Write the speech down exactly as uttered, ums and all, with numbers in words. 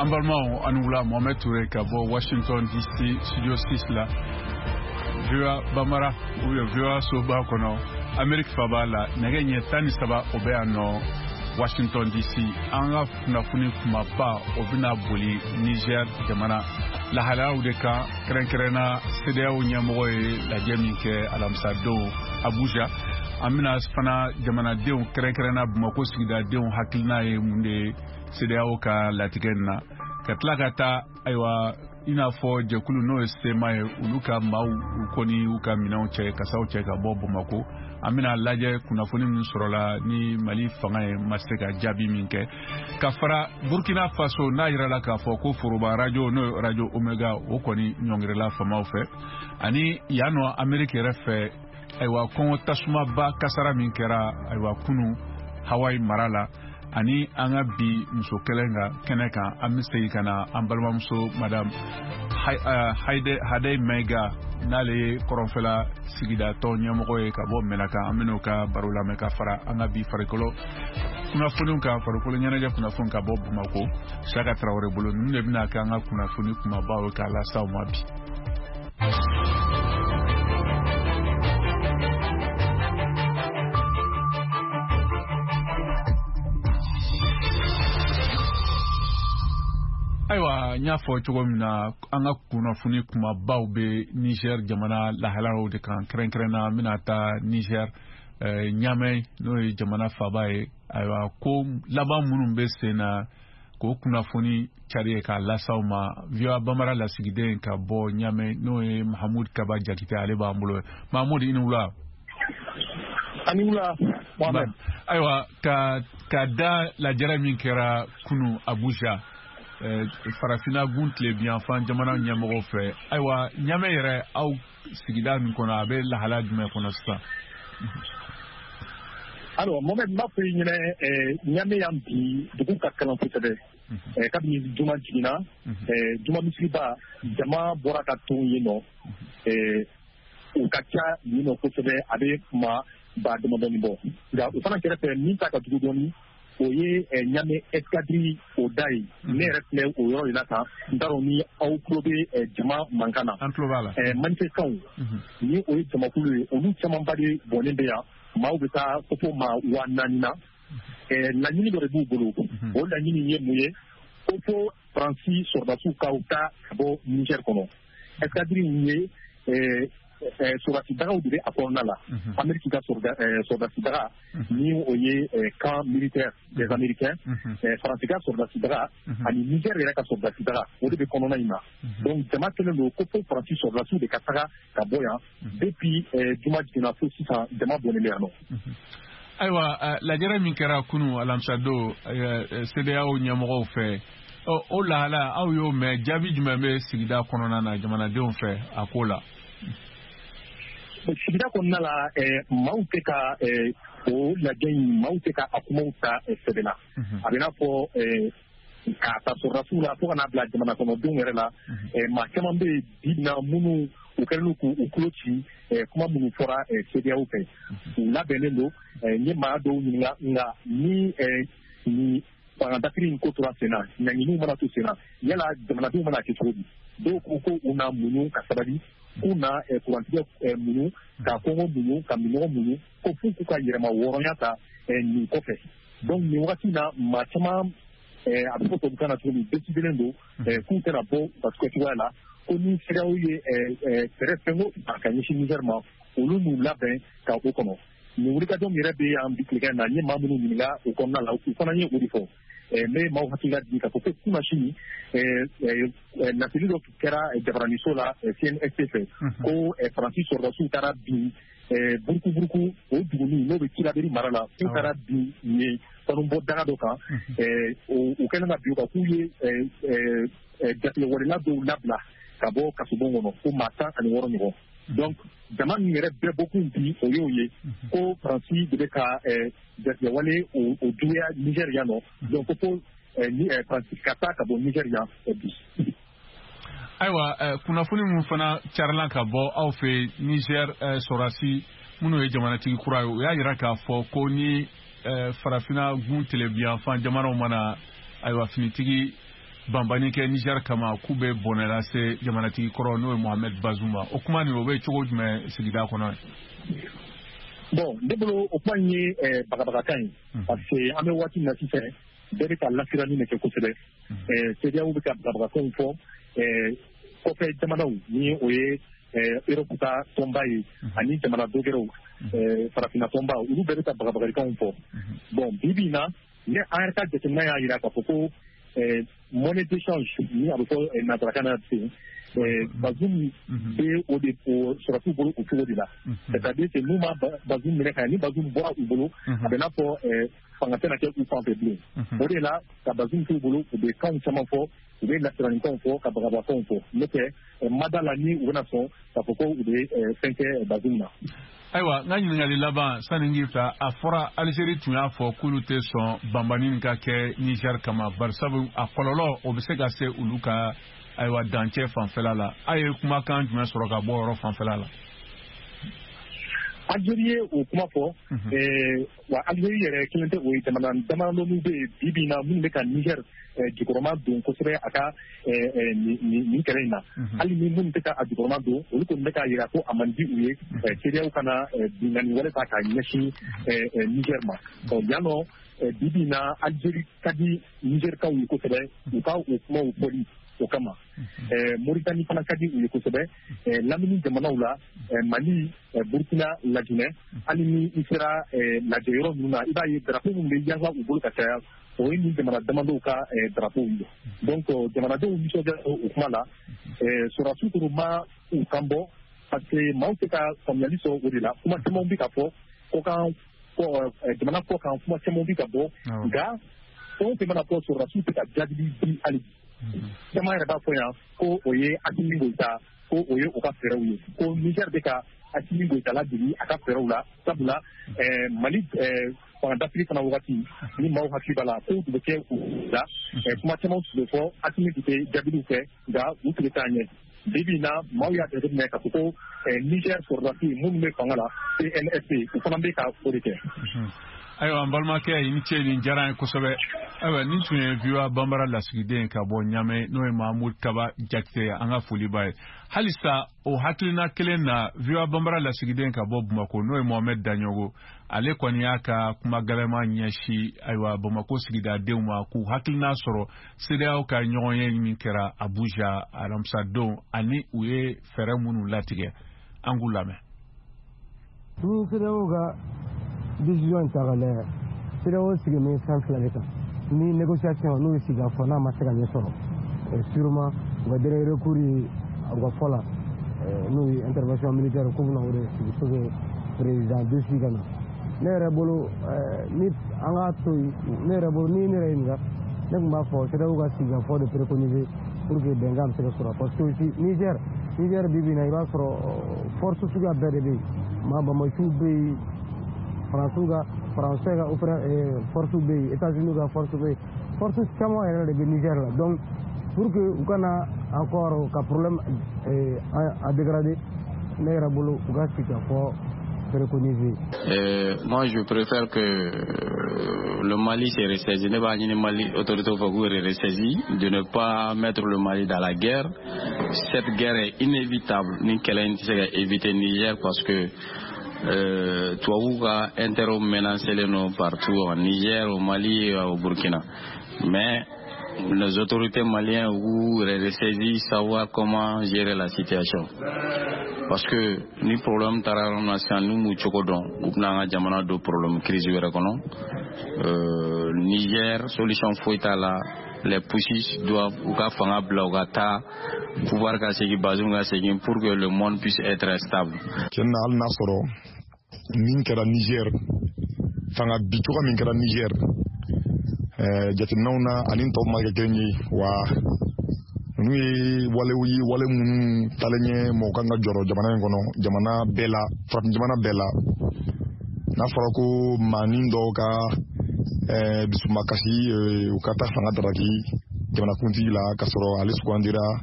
Ambalma Anoula Mohamed Touré Kabo Washington D C Studio six la Vua Bamara ou Vua Soba Kono Amerique Fabala Naganye Tani Saba Obeano Washington D C Anga Funafuni Kumaba Obina Boli Niger Jamana La Hala Udeka Krenkrena C D A O Nyamoe La Jeminke Alamsado Abuja Amina Spana Jamana Deon Krenkrena Bumako Sigida Deon Hakilna e Munde C D A O ka latigena katlagata aywa ina fo jekulu no estema uluka mau ukoni uka minao che kasao che ka bobo mako amina laje kuna foni msorola ni mali fanga e maseka jabi minke kafara Burkina Faso na irala ka fo ko furuba radio no radio Omega okoni nyongirela fama ofe ani yano America refe aywa kon tasuma ba kasara minkera aywa kunu Hawaii marala ani anga bi muso kelenga keneka amistei kana ambalma muso madam haide hade mega nale koronfela sigida to nyamogo e ka bo menaka ameno ka barula meka fara anga bi farikolo kuna funu ka farikolo nyana ja kuna funu ka bo bumako shaka trawore bolo nne bina ka anga kuna funu kuma bawo ka la saw mabi Aywa nyafo chogomina anga kuna funi kuma baube Niger jamana la halaro de kan krenkrena minata Niger eh, nyame no jamana fabae aywa ko laba munun be sena ko kuna funi chariye ka lasauma via bamara la sigide ka bo nyame no Mahmoud Kaba jakite ale ba mbulo Mahmoud inula anula Mohamed aywa ka ka da la jarami kera kunu Abuja farafina guntle bien fan jamana nyamogo fe aywa nyame yere aw sigida min kono abe la halad me kono sa alors Mohamed ma pe nyine nyame yambi dugu ka kalan fotebe e kabini juma jina e juma misliba jama bora ka ton yino e o kacha yino fotebe abe ma ba de modoni bo ga o fana kere pe min ta ka dugu doni oye nyame escadrille odai ne refle o yoro inata ndaro ni au probe jama mankana eh manifestant ni oye jama kulu onu chama mbade bonende ya maubeta kopo ma wananina eh la nyini do rebu bolo o la nyini ye muye kopo Francis Sordasu kauta bo Niger kono escadrille ni eh Sordasu daga udire akorna la Amérique ka Sordasu daga ni oye camp militaire des Américains France ka Sordasu daga ani Niger era ka Sordasu daga o de kono na ima donc jama tele lo kopo Francis Sordasu de katara ka boya depuis juma dina fo sisa jama bonele ano aywa la jara min kera kunu alamsado C D A O nyamogo fe o la la aw yo me jabi jumame sigida kono na jamana de on fe akola sigida kɔnɔna la maaw tɛ ka o lajɛ in maaw tɛ ka akumaw ta sɛbɛn na a bɛ n'a fɔ k'a ta sɔrɔdasiw la fo ka n'a bila jamana kɔnɔdenw yɛrɛ la maa caman bɛ yen bi na minnu u kɛlen k'u tulo ci kuma minnu fɔra C D A O fɛ u labɛnnen don n ye maa dɔw ɲininka nka ni ni fangadakiri in ko tora sen na ɲanginiw mana to sen na yala jamanadenw mana kɛ cogo di dɔw ko ko u na muɲu ka sabali k'u na kurantigɛ muɲu ka kɔngɔ muɲu ka minɔgɔ muɲu ko f'u k'u ka yɛrɛma wɔɔrɔnya ta nin kɔfɛ donc nin wagati na maa caman a bɛ fɔ tubabukan na cogo min décidelen don k'u tɛna bɔ u ka cogoya la ko ni C D A O ye fɛɛrɛ fɛn ko a ka ɲɛsin Niger ma olu n'u labɛn ka o kɔnɔ nin wulikajɔ min yɛrɛ bɛ yan bi tilegan na n ye maa minnu ɲininka o kɔnɔna la u fana ye o de fɔ n bɛ maaw hakilila di k'a fɔ ko kuna sini nasiri dɔ kɛra jabaraniso la C N S P fɛ ko Faransi sɔrɔdasiw taara bin buruku buruku o duguni n'o bɛ Tilaberi mara la k'u taara bin yen sanubɔ daga dɔ kan u kɛlen ka bin o kan k'u ye jatigɛwalela dɔw labila ka bɔ kasobon kɔnɔ ko maa tan ani wɔɔrɔ ɲɔgɔn donc jama min yɛrɛ bɛɛ bɔkun bi o y'o ye ko Faransi de bɛ ka jatigɛwale o juguya Niger yan nɔ donc ko fo Faransi ka taa ka bɔ Niger yan bi. Ayiwa kunnafoni mun fana carilan ka bɔ aw fɛ Niger sɔrɔdasi minnu ye jamanatigi kura ye o y'a jira k'a fɔ ko ni farafina gun telebiyanfan jamanaw mana ayiwa finitigi banbani kɛ Niger kama k'u bɛ bɔnɛ lase jamanatigi kɔrɔ n'o ye Mohamed Bazoum ma o kuma nin o bɛ cogo jumɛn sigida kɔnɔ. Bon ne bolo o kuma in ye bagabagakan ye parce que an bɛ waati min na sisan bɛɛ bɛ ka lasirali de kɛ kosɛbɛ C D A O bɛ ka bagabagakanw fɔ kɔfɛ jamanaw ni o ye Europe ka tɔnba ye ani jamana dɔgɛrɛw farafinna tɔnba olu bɛɛ bɛ ka bagabagakanw fɔ bon bi bi in na ni an yɛrɛ ka jateminɛ y'a jira k'a fɔ ko monnaie d'échange ni a bɛ fɔ nanzarakan na ten Bazoum bɛ o de sɔrɔsiw bolo o cogo de la c'est-à-dire que n'u ma Bazoum minɛ ka ɲɛ ni Bazoum bɔra u bolo a bɛ n'a fɔ fanga tɛna kɛ u fan fɛ bilen o de la ka Bazoum t'u bolo u bɛ kanw caman fɔ u bɛ lasiranikanw fɔ ka bagabagakanw fɔ n'o tɛ ma da la ni u bɛna sɔn k'a fɔ ko u bɛ fɛn kɛ Bazoum na. Ayiwa n ka ɲininkali laban sani n k'i fila a fɔra Alizeri tun y'a fɔ k'olu tɛ sɔn banbani ka kɛ Niger kama bari sabu a kɔlɔlɔ o bɛ se ka se olu ka ayiwa dancɛ fanfɛla la a ye kumakan jumɛn sɔrɔ ka bɔ yɔrɔ fanfɛla la. Algérie ye o kuma fɔ wa Algérie yɛrɛ kelen tɛ o ye jamana damadɔ minnu bɛ yen bi bi in na minnu bɛ ka Niger jukɔrɔma don kosɛbɛ a ka nin kɛlɛ in na hali ni minnu tɛ ka a jukɔrɔma don olu kɔni bɛ k'a jira ko a man di u ye C D A O kana binkani wale ta ka ɲɛsin Niger ma yan nɔ bi bi in na Algérie ka di Nigerkaw ye kosɛbɛ u ka o kumaw fɔli o kama Mauritanie fana ka di u ye kosɛbɛ lamini jamanaw la Mali Burkina Laginɛ hali ni i sera lajɛ yɔrɔ ninnu na i b'a ye drapeau minnu bɛ yaala u bolo ka caya o ye nin jamana damadɔw ka drapeau ye donc jamanadenw nisɔndiya o kuma la sɔrɔdasiw kɔni ma u kan bɔ parce que maaw tɛ ka faamuyali sɔrɔ o de la kuma camanw bɛ ka fɔ ko kan jamana kɔ kan kuma camanw bɛ ka bɔ nka fɛn o fɛn mana fɔ sɔrɔdasiw tɛ ka jaabi di hali caman yɛrɛ b'a fɔ yan ko o ye Assimi Goïta ko o ye o ka fɛɛrɛw ye ko Niger bɛ ka Assimi Goïta ladege a ka fɛɛrɛw la sabula Mali fanga dafili fana wagati ni maaw hakili b'a la ko u tun bɛ kɛ u la kuma caman tun bɛ fɔ Assimi tun tɛ jaabiliw kɛ nka u tun bɛ taa ɲɛ bi bi in na maaw y'a jateminɛ k'a fɔ ko Niger sɔrɔdasi minnu bɛ fanga la C N S P u fana bɛ ka o de kɛ. Ayiwa n balimakɛ i ni ce nin diyara n ye kosɛbɛ ayiwa nin tun ye V O A Banbara lasigiden ka bɔ Ɲamɛ n'o ye Mahamud Kaba Jakite an ka foli b'a ye halisa o hakilina kelen na V O A Banbara lasigiden ka bɔ Bamako n'o ye Mohamed Daɲogo ale kɔni y'a ka kuma gɛlɛma ɲɛsi ayiwa Bamako sigidadenw ma k'u hakilina sɔrɔ C D A O ka ɲɔgɔnye min kɛra Abuja alamisadon ani u ye fɛɛrɛ minnu latigɛ an k'u lamɛn. Décision ta ka lajɛ C D A O sigilen fɛn fila de kan ni négociation n'u ye sigi a fɔ n'a ma se ka ɲɛ sɔrɔ sûrement u ka dernier recours ye u ka fɔ la n'u ye intervention militaire k'u bɛna o de sigi pour que président Dessi ka na ne yɛrɛ bolo ni an k'a to yen ne yɛrɛ bolo ni ne yɛrɛ ɲininka ne tun b'a fɔ C D A O ka sigi a fɔ de préconiser pour que bɛnkan bɛ se ka sɔrɔ parce que aussi Niger Niger bi bi in na i b'a sɔrɔ force suguya bɛɛ de bɛ yen maa Bamasiw bɛ yen Faransiw ka Français ka force bɛ yen États-Unis ka force bɛ yen force caman yɛrɛ de bɛ Niger la donc pour que u kana encore ka problème a dégrader ne yɛrɛ bolo u ka sigi a fɔ préconiser. Moi je préfère que le Mali se ressaisit. Ne b'a ɲini Mali autorité fɛ k'u ressaisir de ne pas mettre le Mali dans la guerre. Cette guerre est inévitable ni kɛlɛ in tɛ se ka éviter Niger parce que Euh, tubabu ka intérêt menacelen non partout en Niger, au Mali et au Burkina. Mais les autorités maliennes ou ressaisir savoir comment gérer la situation. Parce que ni problème tarara nation nous muchoko don ou na jamana do problème crise wera kono. Euh Niger solution foita la les pushes doivent ou ka fanga bla ou ta pouvoir ka segi Bazoum ka segi pour que le monde puisse être stable. Kenna al nasoro min kɛra Niger fanga bicogo min kɛra Niger eh jateminɛw na ani tɔw ma kɛ kelen ye wa n'u ye walew ye wale minnu talen ye mɔgɔ kan ka jɔrɔ jamana in kɔnɔ jamana bɛɛ la farafin jamana bɛɛ la n'a fɔra ko maanin dɔw ka dusumakasi u ka taa fanga daraki jamanakuntigi la ka sɔrɔ ale sugandira